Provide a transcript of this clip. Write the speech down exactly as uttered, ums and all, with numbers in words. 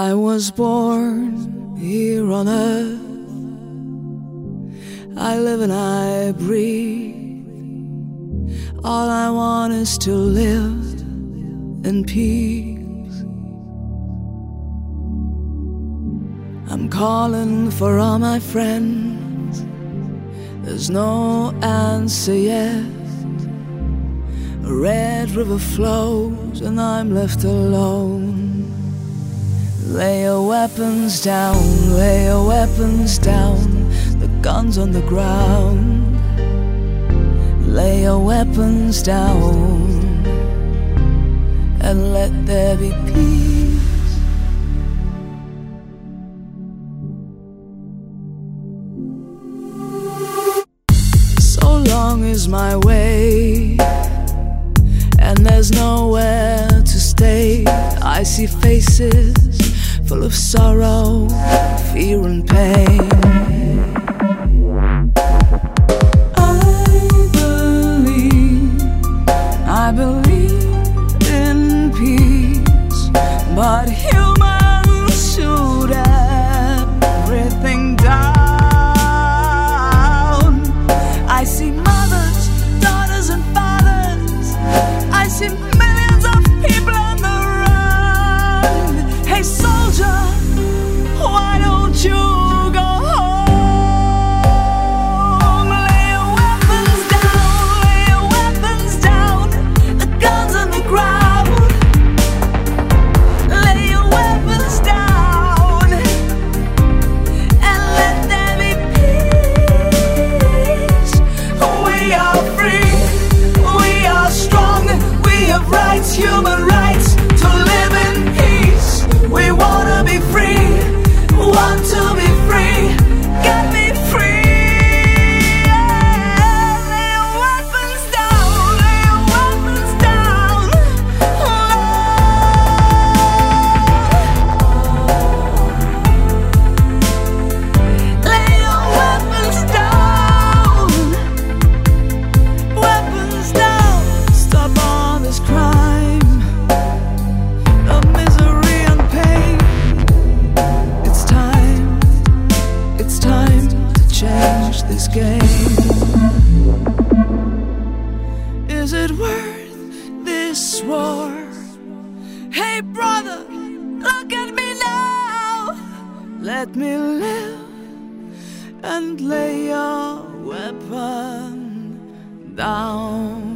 I was born here on earth, I live and I breathe. All I want is to live in peace. I'm calling for all my friends, there's no answer yet. A red river flows and I'm left alone. Lay your weapons down, lay your weapons down, the guns on the ground. Lay your weapons down and let there be peace. So long is my way, and there's nowhere to stay. I see faces full of sorrow, fear and pain. I believe, I believe in peace, but humans shoot everything down. I see mothers, daughters and fathers, I see millions of people on the run. Hey soldier, why don't you go home? Lay your weapons down, lay your weapons down, the guns on the ground. Lay your weapons down and let there be peace. We are free, we are strong, we have rights, human rights, to live in peace. We wanna be free, want to be free, get me free. Lay your weapons down, lay your weapons down, lay your weapons down, weapons down. Stop all this crime, of misery and pain. It's time, it's time to change this game. Is it worth this war? Hey brother, look at me now. Let me live and lay your weapon down.